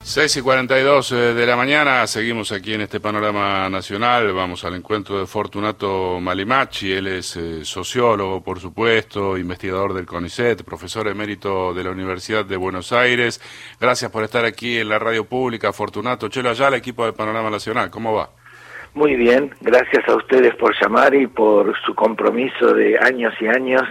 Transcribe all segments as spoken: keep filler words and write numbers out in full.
seis y cuarenta y dos de la mañana, seguimos aquí en este panorama nacional, vamos al encuentro de Fortunato Malimacchi. Él es eh, sociólogo, por supuesto, investigador del CONICET, profesor emérito de la Universidad de Buenos Aires. Gracias por estar aquí en la radio pública, Fortunato. Chelo Ayala, equipo del Panorama Nacional, ¿cómo va? Muy bien, gracias a ustedes por llamar y por su compromiso de años y años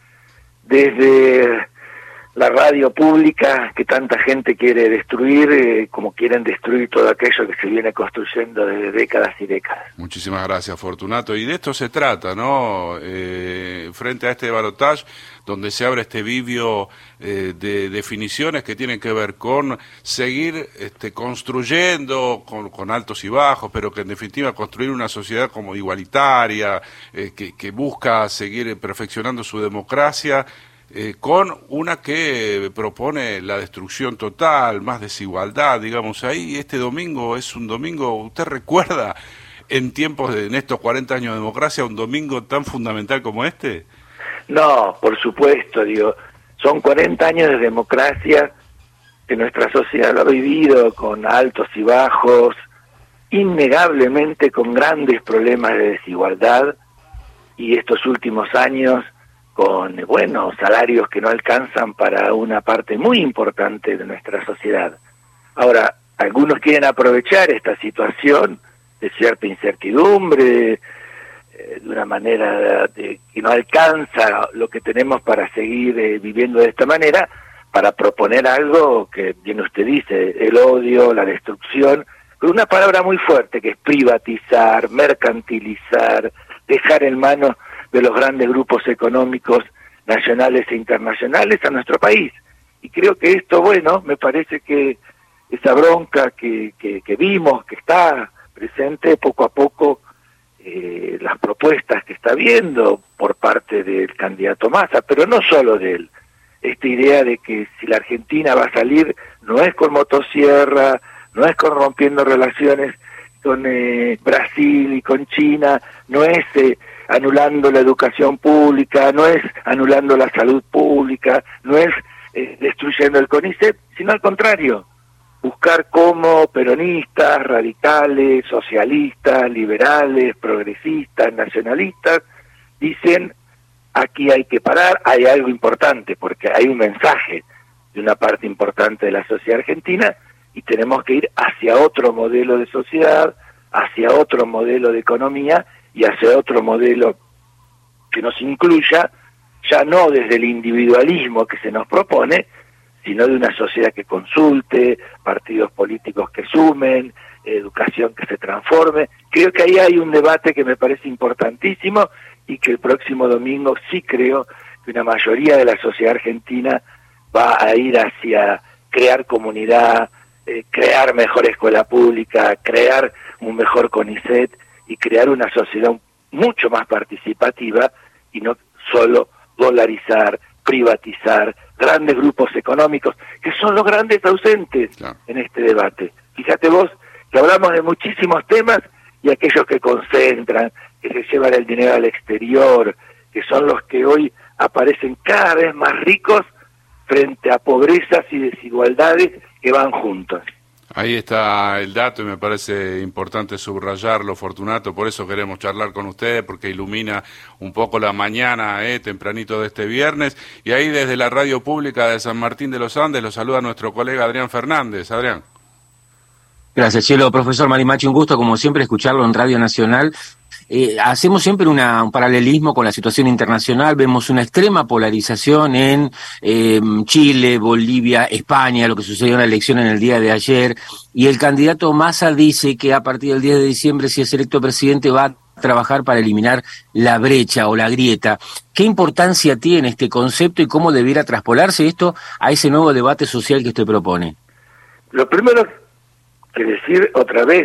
desde la radio pública que tanta gente quiere destruir, eh, como quieren destruir todo aquello que se viene construyendo desde décadas y décadas. Muchísimas gracias, Fortunato. Y de esto se trata, ¿no? Eh, frente a este balotaje, donde se abre este vivio eh, de definiciones que tienen que ver con seguir este, construyendo, con, con altos y bajos, pero que en definitiva construir una sociedad como igualitaria, eh, que, que busca seguir perfeccionando su democracia, Eh, con una que propone la destrucción total, más desigualdad, digamos. Ahí este domingo es un domingo, ¿usted recuerda en tiempos de en estos cuarenta años de democracia un domingo tan fundamental como este? No, por supuesto, digo, son cuarenta años de democracia que nuestra sociedad lo ha vivido con altos y bajos, innegablemente con grandes problemas de desigualdad, y estos últimos años con, bueno, salarios que no alcanzan para una parte muy importante de nuestra sociedad. Ahora, algunos quieren aprovechar esta situación de cierta incertidumbre, eh, de una manera de, que no alcanza lo que tenemos para seguir eh, viviendo de esta manera, para proponer algo que, bien usted dice, el odio, la destrucción, con una palabra muy fuerte que es privatizar, mercantilizar, dejar en manos de los grandes grupos económicos nacionales e internacionales a nuestro país. Y creo que esto, bueno, me parece que esa bronca que, que, que vimos, que está presente poco a poco, eh, las propuestas que está viendo por parte del candidato Massa, pero no solo de él, esta idea de que si la Argentina va a salir, no es con motosierra, no es con rompiendo relaciones con eh, Brasil y con China, no es eh, anulando la educación pública, no es anulando la salud pública, no es eh, destruyendo el CONICET, sino al contrario, buscar cómo peronistas, radicales, socialistas, liberales, progresistas, nacionalistas, dicen, aquí hay que parar, hay algo importante, porque hay un mensaje de una parte importante de la sociedad argentina, y tenemos que ir hacia otro modelo de sociedad, hacia otro modelo de economía y hacia otro modelo que nos incluya, ya no desde el individualismo que se nos propone, sino de una sociedad que consulte, partidos políticos que sumen, educación que se transforme. Creo que ahí hay un debate que me parece importantísimo y que el próximo domingo sí creo que una mayoría de la sociedad argentina va a ir hacia crear comunidad, eh, crear mejor escuela pública, crear un mejor CONICET y crear una sociedad mucho más participativa y no solo dolarizar, privatizar, grandes grupos económicos, que son los grandes ausentes claro. en este debate. Fíjate vos que hablamos de muchísimos temas y aquellos que concentran, que se llevan el dinero al exterior, que son los que hoy aparecen cada vez más ricos frente a pobrezas y desigualdades que van juntos. Ahí está el dato y me parece importante subrayarlo, Fortunato, por eso queremos charlar con ustedes, porque ilumina un poco la mañana, eh, tempranito de este viernes, y ahí desde la radio pública de San Martín de los Andes lo saluda nuestro colega Adrián Fernández. Adrián. Gracias, Chelo. Profesor Malimacchi, un gusto como siempre escucharlo en Radio Nacional. Eh, hacemos siempre una, un paralelismo con la situación internacional, vemos una extrema polarización en eh, Chile, Bolivia, España, lo que sucedió en la elección en el día de ayer, y el candidato Massa dice que a partir del diez de diciembre, si es electo presidente, va a trabajar para eliminar la brecha o la grieta. ¿Qué importancia tiene este concepto y cómo debiera traspolarse esto a ese nuevo debate social que usted propone? Lo primero que decir otra vez,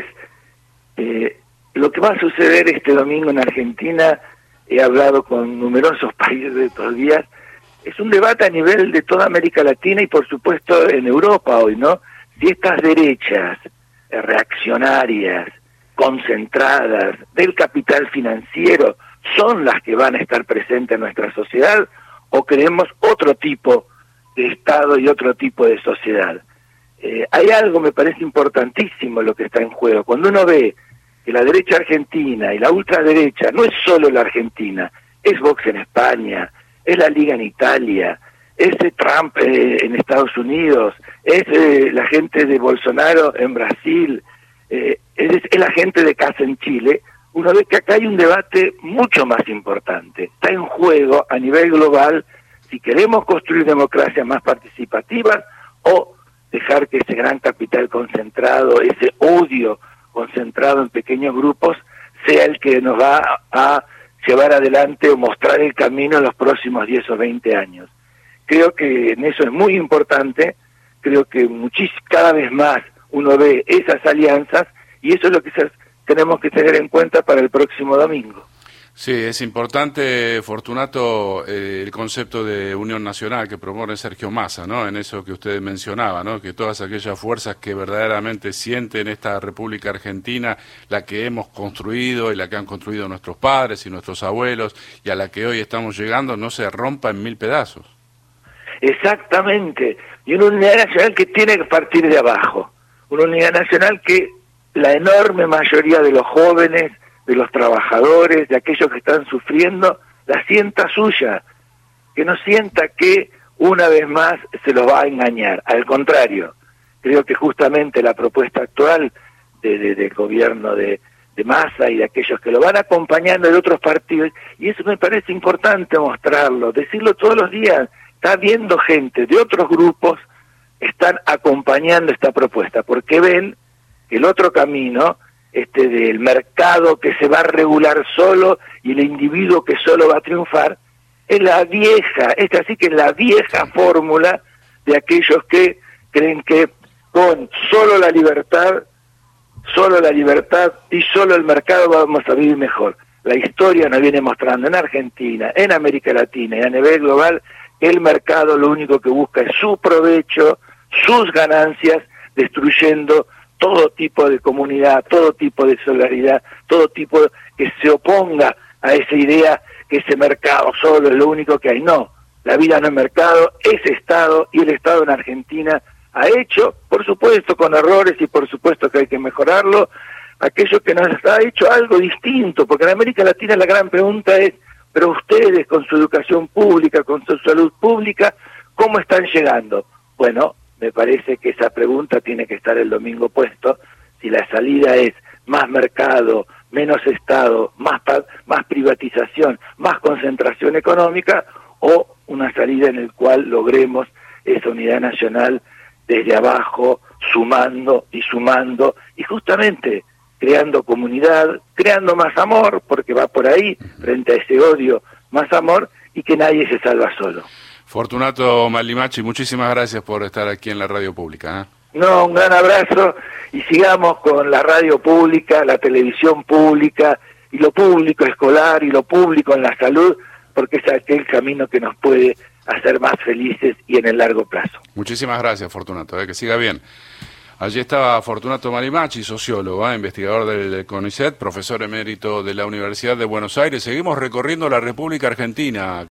eh, lo que va a suceder este domingo en Argentina, he hablado con numerosos países de estos días, es un debate a nivel de toda América Latina y por supuesto en Europa hoy, ¿no? Si estas derechas eh, reaccionarias, concentradas, del capital financiero, son las que van a estar presentes en nuestra sociedad, o queremos otro tipo de Estado y otro tipo de sociedad. eh, hay algo, me parece importantísimo lo que está en juego. Cuando uno ve que la derecha argentina y la ultraderecha no es solo la Argentina, es Vox en España, es la Liga en Italia, es Trump eh, en Estados Unidos, es eh, la gente de Bolsonaro en Brasil, eh, es, es la gente de Casa en Chile, uno ve que acá hay un debate mucho más importante. Está en juego a nivel global si queremos construir democracias más participativas o dejar que ese gran capital concentrado, ese odio concentrado en pequeños grupos, sea el que nos va a, a llevar adelante o mostrar el camino en los próximos diez o veinte años. Creo que en eso es muy importante, creo que muchis, cada vez más uno ve esas alianzas y eso es lo que se, tenemos que tener en cuenta para el próximo domingo. Sí, es importante, Fortunato, eh, el concepto de unión nacional que propone Sergio Massa, ¿no? En eso que usted mencionaba, ¿no? Que todas aquellas fuerzas que verdaderamente sienten esta República Argentina, la que hemos construido y la que han construido nuestros padres y nuestros abuelos y a la que hoy estamos llegando, no se rompa en mil pedazos. Exactamente, y una unidad nacional que tiene que partir de abajo, una unidad nacional que la enorme mayoría de los jóvenes, de los trabajadores, de aquellos que están sufriendo, la sienta suya, que no sienta que una vez más se los va a engañar, al contrario, creo que justamente la propuesta actual de, de, del gobierno de, de Massa y de aquellos que lo van acompañando de otros partidos, y eso me parece importante mostrarlo, decirlo todos los días. Está viendo gente de otros grupos, están acompañando esta propuesta, porque ven que el otro camino, este del mercado que se va a regular solo y el individuo que solo va a triunfar, es la vieja, es así que es la vieja fórmula de aquellos que creen que con solo la libertad, solo la libertad y solo el mercado vamos a vivir mejor. La historia nos viene mostrando en Argentina, en América Latina y a nivel global, el mercado lo único que busca es su provecho, sus ganancias, destruyendo todo tipo de comunidad, todo tipo de solidaridad, todo tipo de, que se oponga a esa idea que ese mercado solo es lo único que hay. No, la vida no es mercado, es Estado, y el Estado en Argentina ha hecho, por supuesto con errores y por supuesto que hay que mejorarlo, aquello que nos ha hecho algo distinto, porque en América Latina la gran pregunta es, pero ustedes con su educación pública, con su salud pública, ¿cómo están llegando? Bueno, me parece que esa pregunta tiene que estar el domingo puesto, si la salida es más mercado, menos Estado, más, más privatización, más concentración económica, o una salida en la cual logremos esa unidad nacional desde abajo, sumando y sumando, y justamente creando comunidad, creando más amor, porque va por ahí, frente a ese odio, más amor, y que nadie se salva solo. Fortunato Mallimachi, muchísimas gracias por estar aquí en la radio pública, ¿eh? No, un gran abrazo, y sigamos con la radio pública, la televisión pública, y lo público escolar, y lo público en la salud, porque es aquel camino que nos puede hacer más felices y en el largo plazo. Muchísimas gracias, Fortunato, ¿eh? Que siga bien. Allí estaba Fortunato Mallimachi, sociólogo, ¿eh? investigador del CONICET, profesor emérito de la Universidad de Buenos Aires. Seguimos recorriendo la República Argentina.